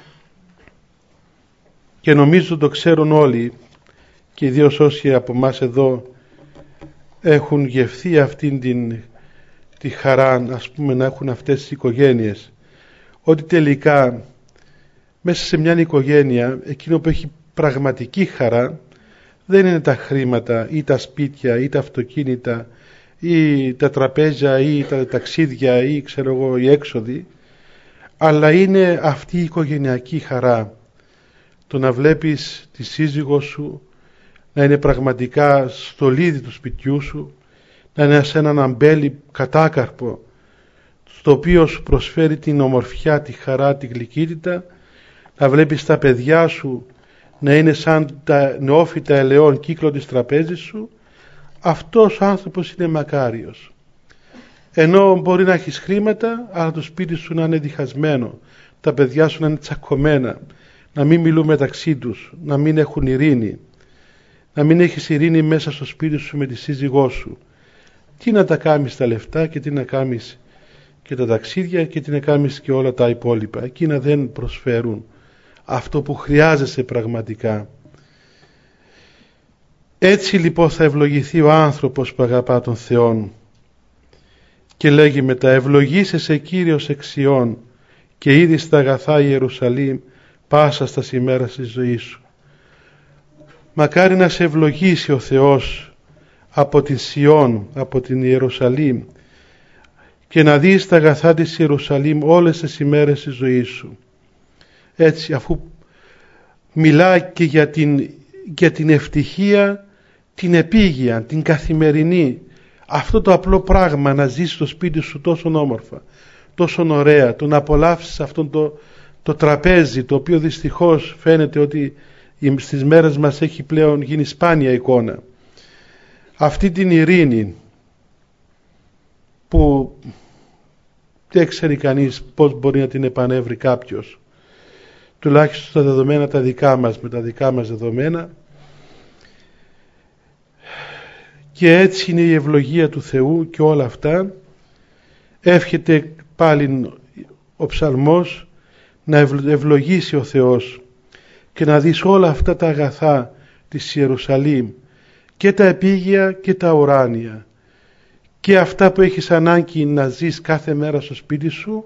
Και νομίζω το ξέρουν όλοι, και ιδίως όσοι από εμάς εδώ έχουν γευθεί αυτήν την τη χαρά, ας πούμε, να έχουν αυτές τις οικογένειες, ότι τελικά μέσα σε μια οικογένεια εκείνο που έχει πραγματική χαρά δεν είναι τα χρήματα ή τα σπίτια ή τα αυτοκίνητα ή τα τραπέζια ή τα ταξίδια ή ξέρω εγώ οι έξοδοι, αλλά είναι αυτή η οικογενειακή χαρά. Το να βλέπεις τη σύζυγό σου να είναι πραγματικά στολίδι του σπιτιού σου, να είναι σε έναν αμπέλι κατάκαρπο, στο οποίο σου προσφέρει την ομορφιά, τη χαρά, τη γλυκύτητα, να βλέπεις τα παιδιά σου να είναι σαν τα νεόφυτα ελαιών κύκλο της τραπέζης σου. Αυτός ο άνθρωπος είναι μακάριος. Ενώ μπορεί να έχεις χρήματα, αλλά το σπίτι σου να είναι διχασμένο, τα παιδιά σου να είναι τσακωμένα, να μην μιλούν μεταξύ τους, να μην έχουν ειρήνη, να μην έχεις ειρήνη μέσα στο σπίτι σου με τη σύζυγό σου. Τι να τα κάνεις τα λεφτά και τι να κάνεις και τα ταξίδια και τι να κάνεις και όλα τα υπόλοιπα. Εκείνα δεν προσφέρουν αυτό που χρειάζεσαι πραγματικά. Έτσι λοιπόν θα ευλογηθεί ο άνθρωπος που αγαπά τον Θεόν. Και λέγει μετά, ευλογήσεσαι Κύριος εξιών και ήδη στα αγαθά Ιερουσαλήμ πάσα στα ημέρας της ζωής σου. Μακάρι να σε ευλογήσει ο Θεός από την Σιών, από την Ιερουσαλήμ, και να δεις τα αγαθά της Ιερουσαλήμ όλες τις ημέρες της ζωής σου. Έτσι, αφού μιλάει και για την, για την ευτυχία, την επίγεια, την καθημερινή, αυτό το απλό πράγμα να ζεις στο σπίτι σου τόσο όμορφα, τόσο ωραία, το να απολαύσεις αυτό το, το τραπέζι, το οποίο δυστυχώς φαίνεται ότι στις μέρες μας έχει πλέον γίνει σπάνια εικόνα. Αυτή την ειρήνη που δεν ξέρει κανείς πώς μπορεί να την επανέβρει κάποιος, τουλάχιστον στα δεδομένα τα δικά μας, με τα δικά μας δεδομένα. Και έτσι είναι η ευλογία του Θεού και όλα αυτά. Εύχεται πάλι ο ψαλμός να ευλογήσει ο Θεός και να δεις όλα αυτά τα αγαθά της Ιερουσαλήμ, και τα επίγεια και τα ουράνια, και αυτά που έχεις ανάγκη να ζεις κάθε μέρα στο σπίτι σου,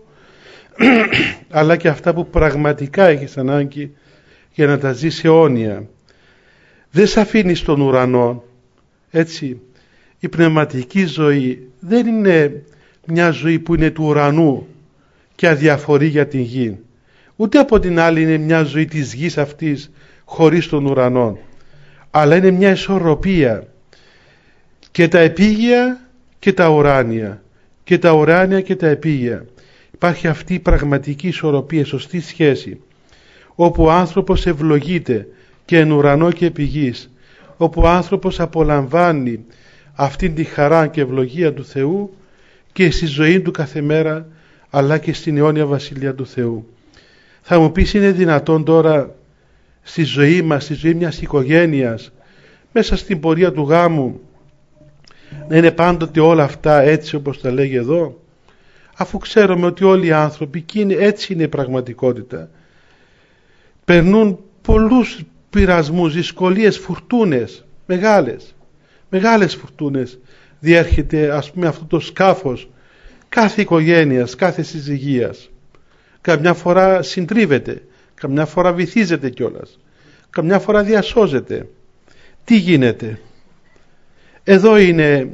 αλλά και αυτά που πραγματικά έχεις ανάγκη για να τα ζεις αιώνια. Δεν σε αφήνει στον ουρανό. Έτσι, η πνευματική ζωή δεν είναι μια ζωή που είναι του ουρανού και αδιαφορεί για την γη. Ούτε από την άλλη είναι μια ζωή της γης αυτής χωρίς τον ουρανό. Αλλά είναι μια ισορροπία. Και τα επίγεια και τα ουράνια. Και τα ουράνια και τα επίγεια. Υπάρχει αυτή η πραγματική ισορροπία, σωστή σχέση. Όπου ο άνθρωπος ευλογείται και εν ουρανό και επί γης. Όπου ο άνθρωπος απολαμβάνει αυτήν τη χαρά και ευλογία του Θεού και στη ζωή του κάθε μέρα, αλλά και στην αιώνια βασιλεία του Θεού. Θα μου πεις, είναι δυνατόν τώρα στη ζωή μας, στη ζωή μιας οικογένειας, μέσα στην πορεία του γάμου, να είναι πάντοτε όλα αυτά έτσι όπως τα λέγει εδώ? Αφού ξέρουμε ότι όλοι οι άνθρωποι, και είναι, έτσι είναι η πραγματικότητα, περνούν πολλούς πειρασμούς, δυσκολίες, φουρτούνες μεγάλες, μεγάλες φουρτούνες διέρχεται, ας πούμε, αυτό το σκάφος κάθε οικογένειας, κάθε συζυγίας. Καμιά φορά συντρίβεται, καμιά φορά βυθίζεται κιόλας, καμιά φορά διασώζεται. Τι γίνεται? Εδώ είναι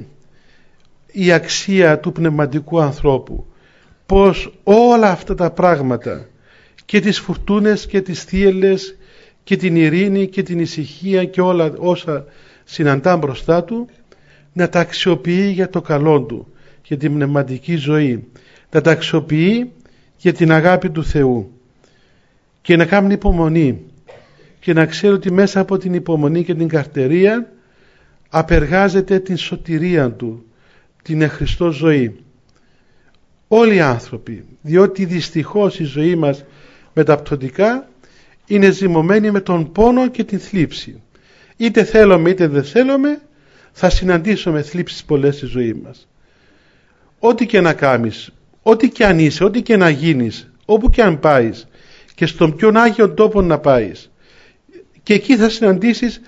η αξία του πνευματικού ανθρώπου, πως όλα αυτά τα πράγματα, και τις φουρτούνες και τις θύελλες και την ειρήνη και την ησυχία και όλα όσα συναντά μπροστά του, να τα αξιοποιεί για το καλό του, για την πνευματική ζωή, να τα αξιοποιεί για την αγάπη του Θεού, και να κάνει υπομονή, και να ξέρει ότι μέσα από την υπομονή και την καρτερία απεργάζεται την σωτηρία του, την εχριστό ζωή. Όλοι οι άνθρωποι, διότι δυστυχώς η ζωή μας μεταπτωτικά είναι ζυμωμένη με τον πόνο και την θλίψη. Είτε θέλουμε είτε δεν θέλουμε, θα συναντήσουμε θλίψεις πολλές στη ζωή μας. Ό,τι και να κάνεις, ό,τι και αν είσαι, ό,τι και να γίνεις, όπου και αν πάεις, και στον πιο άγιο τόπο να πάεις, και εκεί θα συναντήσεις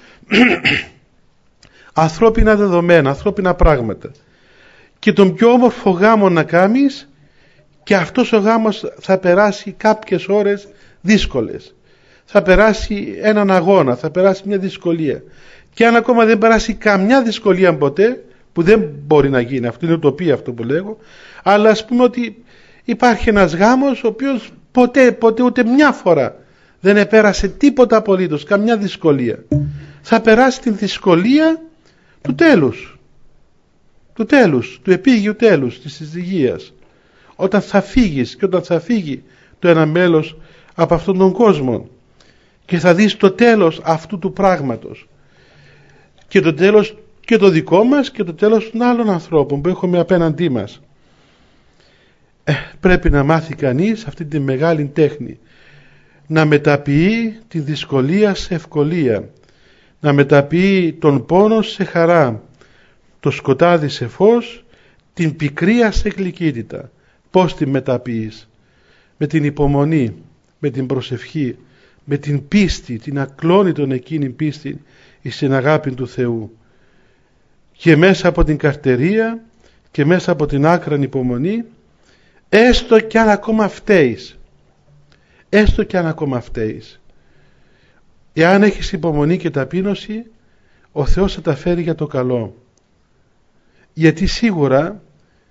ανθρώπινα δεδομένα, ανθρώπινα πράγματα. Και τον πιο όμορφο γάμο να κάνεις, και αυτός ο γάμος θα περάσει κάποιες ώρες δύσκολες. Θα περάσει έναν αγώνα, θα περάσει μια δυσκολία. Και αν ακόμα δεν περάσει καμιά δυσκολία ποτέ, που δεν μπορεί να γίνει, αυτό είναι ουτοπία αυτό που λέγω, αλλά ας πούμε ότι υπάρχει ένας γάμος ο οποίος ποτέ, ποτέ ούτε μια φορά δεν επέρασε τίποτα απολύτως, καμιά δυσκολία. Θα περάσει την δυσκολία του τέλους, του τέλους, του επίγειου τέλους, της συζυγίας. Όταν θα φύγεις και όταν θα φύγει το ένα μέλος από αυτόν τον κόσμο, και θα δεις το τέλος αυτού του πράγματος, και το τέλος και το δικό μας και το τέλος των άλλων ανθρώπων που έχουμε απέναντί μας. Ε, πρέπει να μάθει κανείς αυτή τη μεγάλη τέχνη, να μεταποιεί τη δυσκολία σε ευκολία, να μεταποιεί τον πόνο σε χαρά, το σκοτάδι σε φως, την πικρία σε γλυκύτητα. Πώς τη μεταποιείς? Με την υπομονή, με την προσευχή, με την πίστη, την ακλόνητον εκείνη πίστη εις την αγάπη του Θεού, και μέσα από την καρτερία και μέσα από την άκραν υπομονή, έστω κι αν ακόμα φταίεις, έστω κι αν ακόμα φταίεις, εάν έχεις υπομονή και ταπείνωση, ο Θεός θα τα φέρει για το καλό. Γιατί σίγουρα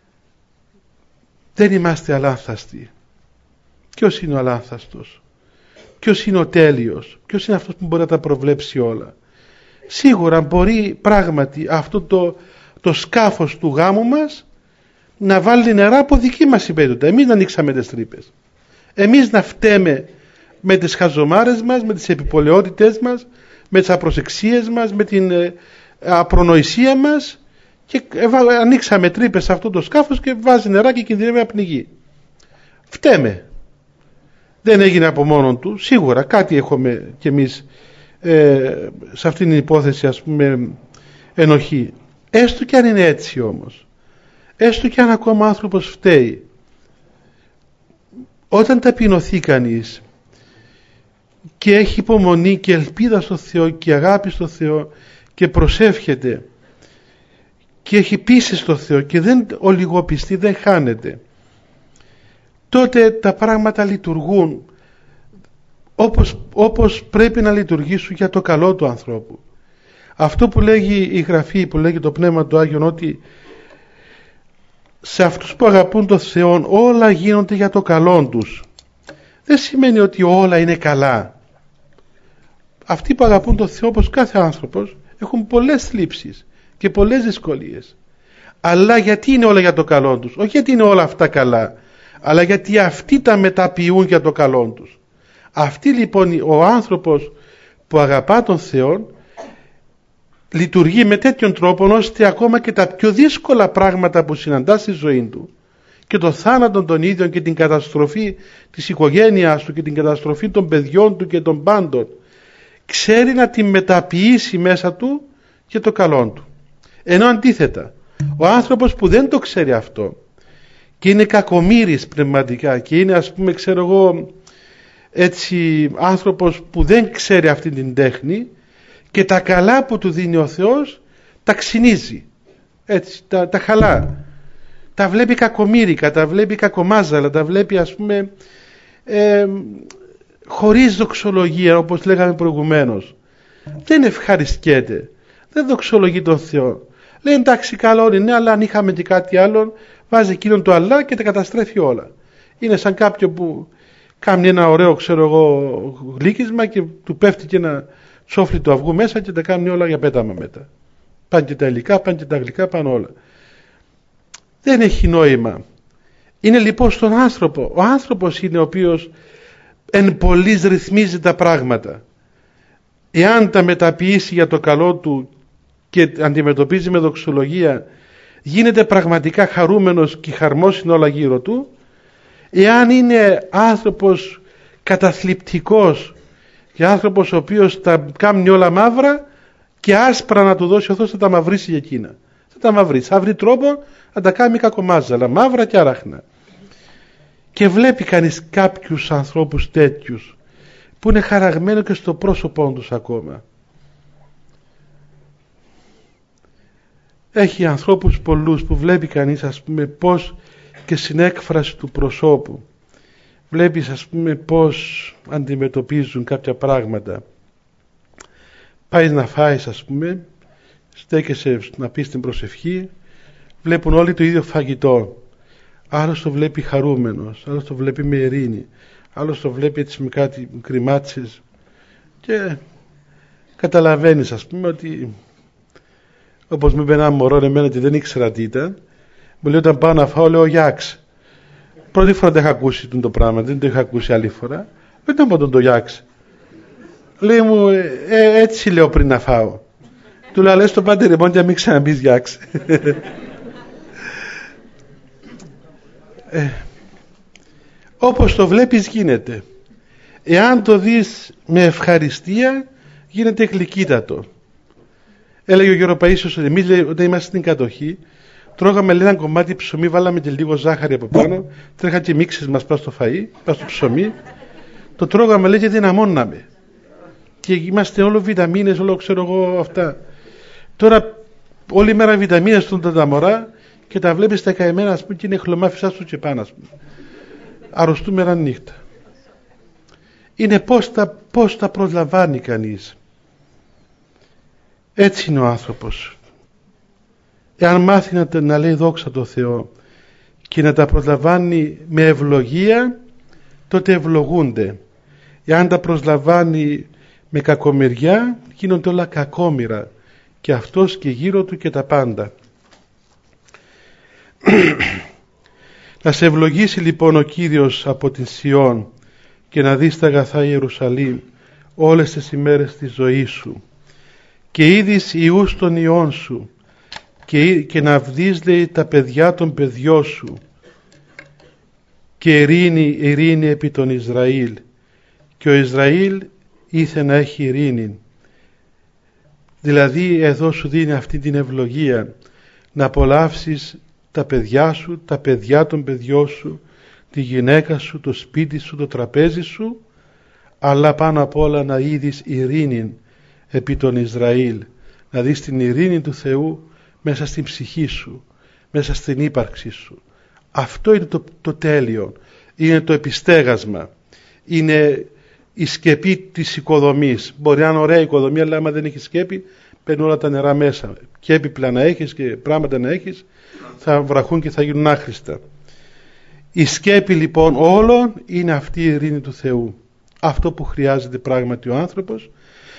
δεν είμαστε αλάνθαστοι. Ποιος είναι ο αλάνθαστος? Ποιος είναι ο τέλειος? Ποιος είναι αυτός που μπορεί να τα προβλέψει όλα? Σίγουρα μπορεί πράγματι αυτό το, το σκάφος του γάμου μας να βάλει νερά από δική μας υπέτουτα. Εμείς να ανοίξαμε τις τρύπες. Εμείς να φταίμε με τις χαζομάρες μας, με τις επιπολαιότητες μας, με τις απροσεξίες μας, με την ε, απρονοησία μας, και ανοίξαμε τρύπες σε αυτό το σκάφος και βάζει νερά και κινδυνεύει να πνιγεί. Φταίμε. Δεν έγινε από μόνον του. Σίγουρα κάτι έχουμε κι εμείς ε, σε αυτήν την υπόθεση, ας πούμε, ενοχή. Έστω κι αν είναι έτσι όμως, έστω κι αν ακόμα άνθρωπος φταίει, όταν ταπεινωθεί κανείς και έχει υπομονή και ελπίδα στο Θεό και αγάπη στο Θεό και προσεύχεται και έχει πίστη στο Θεό και δεν ολιγοπιστεί, δεν χάνεται, τότε τα πράγματα λειτουργούν όπως, όπως πρέπει να λειτουργήσουν για το καλό του ανθρώπου. Αυτό που λέγει η Γραφή, που λέγει το Πνεύμα του Άγιον, ότι σε αυτούς που αγαπούν τον Θεό όλα γίνονται για το καλό τους, δεν σημαίνει ότι όλα είναι καλά. Αυτοί που αγαπούν τον Θεό, όπως κάθε άνθρωπος, έχουν πολλές θλίψεις και πολλές δυσκολίες. Αλλά γιατί είναι όλα για το καλό τους? Όχι γιατί είναι όλα αυτά καλά, αλλά γιατί αυτοί τα μεταποιούν για το καλό τους. Αυτή λοιπόν ο άνθρωπος που αγαπά τον Θεό λειτουργεί με τέτοιον τρόπο, ώστε ακόμα και τα πιο δύσκολα πράγματα που συναντά στη ζωή του, και το θάνατο των ίδιων και την καταστροφή της οικογένειας του και την καταστροφή των παιδιών του και των πάντων, ξέρει να την μεταποιήσει μέσα του για το καλό του. Ενώ αντίθετα, ο άνθρωπος που δεν το ξέρει αυτό και είναι κακομοίρης πνευματικά και είναι, ας πούμε, ξέρω εγώ, έτσι άνθρωπος που δεν ξέρει αυτή την τέχνη, και τα καλά που του δίνει ο Θεός τα ξυνίζει, έτσι, τα, τα χαλά, τα βλέπει κακομοίρικα, τα βλέπει κακομάζαλα, τα βλέπει, ας πούμε, ε, χωρίς δοξολογία, όπως λέγαμε προηγουμένως. Δεν ευχαριστιέται, δεν δοξολογεί τον Θεό. Λέει εντάξει, καλό είναι, αλλά αν είχαμε και κάτι άλλο, βάζει εκείνον το αλλά και τα καταστρέφει όλα. Είναι σαν κάποιον που κάνει ένα ωραίο, ξέρω εγώ, γλύκισμα και του πέφτει και ένα τσόφλι του αυγού μέσα και τα κάνει όλα για πέταμα μετά. Πάνε και τα υλικά, πάνε και τα γλυκά, πάνε όλα. Δεν έχει νόημα. Είναι λοιπόν στον άνθρωπο. Ο άνθρωπος είναι ο οποίος εν πολλής ρυθμίζει τα πράγματα. Εάν τα μεταποιήσει για το καλό του και αντιμετωπίζει με δοξολογία, γίνεται πραγματικά χαρούμενος και χαρμός είναι όλα γύρω του. Εάν είναι άνθρωπος καταθλιπτικός και άνθρωπος ο οποίος τα κάνει όλα μαύρα και άσπρα να του δώσει ο Θεός, θα τα μαυρίσει για εκείνα. Θα τα μαυρίσει, θα βρει τρόπο να τα κάνει κακομάζαλα, μαύρα και άραχνα. Και βλέπει κανείς κάποιους ανθρώπους τέτοιους που είναι χαραγμένοι και στο πρόσωπό τους ακόμα. Έχει ανθρώπους πολλούς που βλέπει κανείς, ας πούμε, πώς και στην έκφραση του προσώπου βλέπεις, ας πούμε, πώς αντιμετωπίζουν κάποια πράγματα. Πάει να φάεις, ας πούμε, στέκεσαι να πεις την προσευχή, βλέπουν όλοι το ίδιο φαγητό. Άλλος το βλέπει χαρούμενος, άλλος το βλέπει με ειρήνη, άλλος το βλέπει έτσι με κάτι κρυμάτσες, και καταλαβαίνεις, ας πούμε, ότι όπως μου είπε ένα μωρό εμένα και δεν ήξερα τι ήταν, μου λέει όταν πάω να φάω, λέω γιάξ. Πρώτη φορά δεν είχα ακούσει το πράγμα, δεν το είχα ακούσει άλλη φορά. Δεν ήταν από τον το γιάξ. Λέει μου, ε, έτσι λέω πριν να φάω. Του λέω, λες το πάντε ρε μόντια, μην ξαναμπείς γιάξ. ε, όπως το βλέπεις γίνεται. Εάν το δεις με ευχαριστία, γίνεται γλυκύτατο. Έλεγε ο Γιώργο Παΐσιος ότι εμείς, λέει, όταν είμαστε στην κατοχή, τρώγαμε, λέει, ένα κομμάτι ψωμί, βάλαμε και λίγο ζάχαρη από πάνω, τρέχαν και οι μίξες μας πάνω στο φαΐ, πάνω στο ψωμί, Το τρώγαμε, λέει, και δυναμώναμε. Και είμαστε όλο βιταμίνες, όλο ξέρω εγώ αυτά. Τώρα όλη μέρα βιταμίνες στον τα μωρά και τα βλέπεις τα καημένα, ας πούμε, και είναι χλωμάφισά σου και πάνω, ας πούμε. Αρρωστούμε μέρα νύχτα. Είναι πώς τα, πώς τα προλαμβάνει κανείς. Έτσι είναι ο άνθρωπος. Εάν μάθει να, να λέει δόξα τω Θεώ και να τα προλαμβάνει με ευλογία, τότε ευλογούνται. Εάν τα προσλαμβάνει με κακομοιριά, γίνονται όλα κακόμοιρα, και αυτός και γύρω του και τα πάντα. Να σε ευλογήσει λοιπόν ο Κύριος από την Σιών και να δεις τα αγαθά Ιερουσαλήμ όλες τις ημέρες της ζωής σου, και είδεις ιούς των ιών σου, και, και να βδείς, λέει, τα παιδιά των παιδιών σου, και ειρήνη, ειρήνη επί τον Ισραήλ, και ο Ισραήλ ήθε να έχει ειρήνη. Δηλαδή εδώ σου δίνει αυτή την ευλογία να απολαύσεις τα παιδιά σου, τα παιδιά των παιδιών σου, τη γυναίκα σου, το σπίτι σου, το τραπέζι σου, αλλά πάνω απ' όλα να είδεις ειρήνη επί τον Ισραήλ, να δεις την ειρήνη του Θεού μέσα στην ψυχή σου, μέσα στην ύπαρξή σου. Αυτό είναι το, το τέλειο, είναι το επιστέγασμα, είναι η σκεπή της οικοδομής. Μπορεί να είναι ωραία οικοδομή, αλλά άμα δεν έχει σκέπη, παίρνουν όλα τα νερά μέσα. Και έπιπλα να έχεις και πράγματα να έχεις, θα βραχούν και θα γίνουν άχρηστα. Η σκέπη λοιπόν όλων είναι αυτή η ειρήνη του Θεού. Αυτό που χρειάζεται πράγματι ο άνθρωπος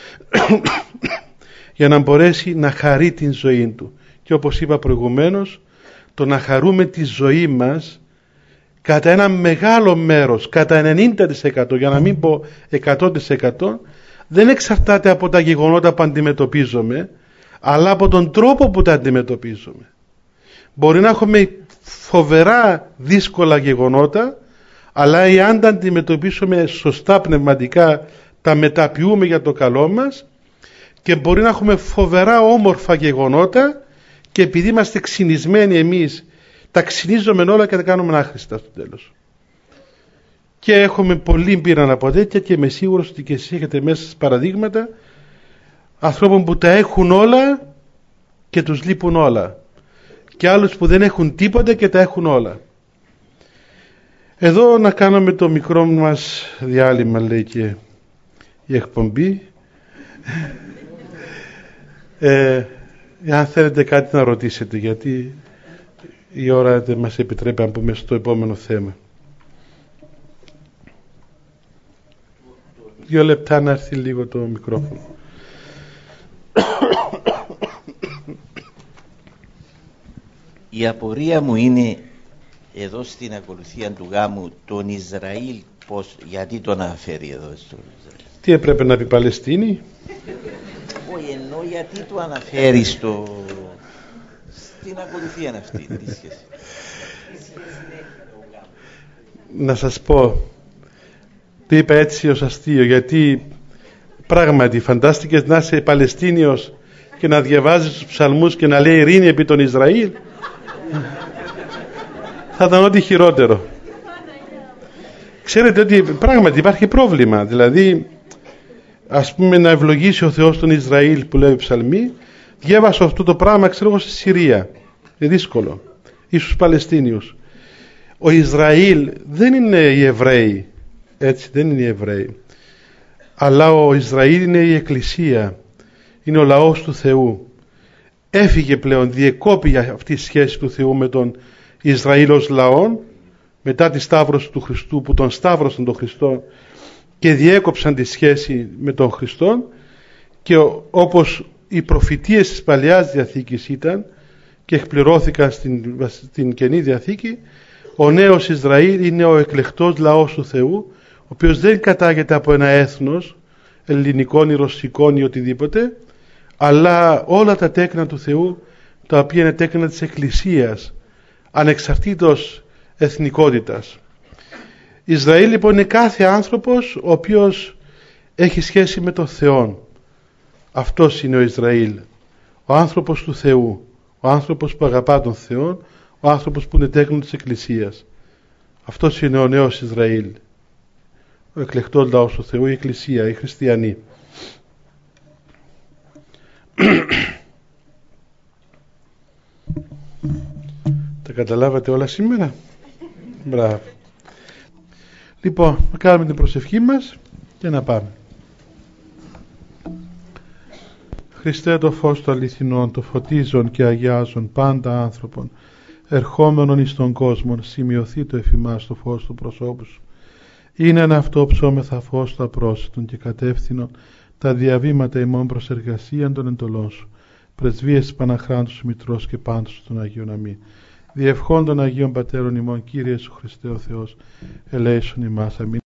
για να μπορέσει να χαρεί την ζωή του. Και όπως είπα προηγουμένως, το να χαρούμε τη ζωή μας κατά ένα μεγάλο μέρος, κατά ενενήντα τοις εκατό, για να μην πω εκατό τοις εκατό, δεν εξαρτάται από τα γεγονότα που αντιμετωπίζουμε, αλλά από τον τρόπο που τα αντιμετωπίζουμε. Μπορεί να έχουμε φοβερά δύσκολα γεγονότα, αλλά εάν τα αντιμετωπίσουμε σωστά πνευματικά, τα μεταποιούμε για το καλό μας, και μπορεί να έχουμε φοβερά όμορφα γεγονότα και επειδή είμαστε ξυνισμένοι εμείς, τα ξυνίζουμε όλα και τα κάνουμε άχρηστα στο τέλος. Και έχουμε πολύ πείρα από τέτοια, και είμαι σίγουρος ότι και εσείς έχετε μέσα στις παραδείγματα ανθρώπων που τα έχουν όλα και τους λείπουν όλα, και άλλους που δεν έχουν τίποτα και τα έχουν όλα. Εδώ να κάνουμε το μικρό μας διάλειμμα, λέει και η εκπομπή. ε, αν θέλετε κάτι να ρωτήσετε, γιατί η ώρα δεν μας επιτρέπει να πούμε στο επόμενο θέμα. Δύο λεπτά να έρθει λίγο το μικρόφωνο. Η απορία μου είναι εδώ στην ακολουθία του γάμου, τον Ισραήλ, πώς, γιατί τον αναφέρει εδώ στο Ισραήλ? Τι έπρεπε να πει, Παλαιστίνη? Όχι, εννοώ γιατί το αναφέρει στο... στην ακολουθία αυτή τη σχέση. Να σας πω, το είπα έτσι ως αστείο, γιατί πράγματι φαντάστηκες να είσαι Παλαιστίνιος και να διαβάζεις τους ψαλμούς και να λέει ειρήνη επί τον Ισραήλ? Θα ήταν ό,τι χειρότερο. Ξέρετε ότι πράγματι υπάρχει πρόβλημα. Δηλαδή, ας πούμε, να ευλογήσει ο Θεός τον Ισραήλ που λέει ψαλμή, διάβασα αυτό το πράγμα, ξέρω εγώ, στη Συρία. Είναι δύσκολο. Ή στους Παλαιστίνιους. Ο Ισραήλ δεν είναι οι Εβραίοι. Έτσι, δεν είναι οι Εβραίοι. Αλλά ο Ισραήλ είναι η Εκκλησία. Είναι ο λαός του Θεού. Έφυγε πλέον, διεκόπη αυτή η σχέση του Θεού με τον Ισραήλ ως λαόν, μετά τη σταύρωση του Χριστού, που τον σταύρωσαν τον Χριστό και διέκοψαν τη σχέση με τον Χριστό, και όπως οι προφητείες της Παλαιάς Διαθήκης ήταν και εκπληρώθηκαν στην, στην Καινή Διαθήκη, ο νέος Ισραήλ είναι ο εκλεκτός λαός του Θεού, ο οποίος δεν κατάγεται από ένα έθνος ελληνικών ή ρωσικών ή οτιδήποτε, αλλά όλα τα τέκνα του Θεού, τα οποία είναι τέκνα της Εκκλησίας, ανεξαρτήτως εθνικότητας. Ισραήλ λοιπόν είναι κάθε άνθρωπος ο οποίος έχει σχέση με τον Θεό. Αυτός είναι ο Ισραήλ, ο άνθρωπος του Θεού, ο άνθρωπος που αγαπά τον Θεό, ο άνθρωπος που είναι τέκνο της Εκκλησίας. Αυτός είναι ο νέος Ισραήλ, ο εκλεκτός λαός του Θεού, η Εκκλησία, οι χριστιανοί. Τα καταλάβατε όλα σήμερα? Μπράβο. Λοιπόν, να κάνουμε την προσευχή μας και να πάμε. Χριστέ, το φως του αληθινών, το φωτίζον και αγιάζον πάντα άνθρωπον, ερχόμενον εις τον κόσμο, σημειωθεί το εφημάς το φως του προσώπου σου. Είναι ένα αυτό ψώμεθα φως του απρόσιτον και κατεύθυνον τα διαβήματα ημών προς εργασίαν των εντολών σου. Πρεσβείες της Παναχράντου σου Μητρός και πάντως των Αγίων αμήν. Διευχών των Αγίων Πατέρων ημών, Κύριε Ιησού Χριστέ ο Θεός, ελέησον ημάς. Αμήν.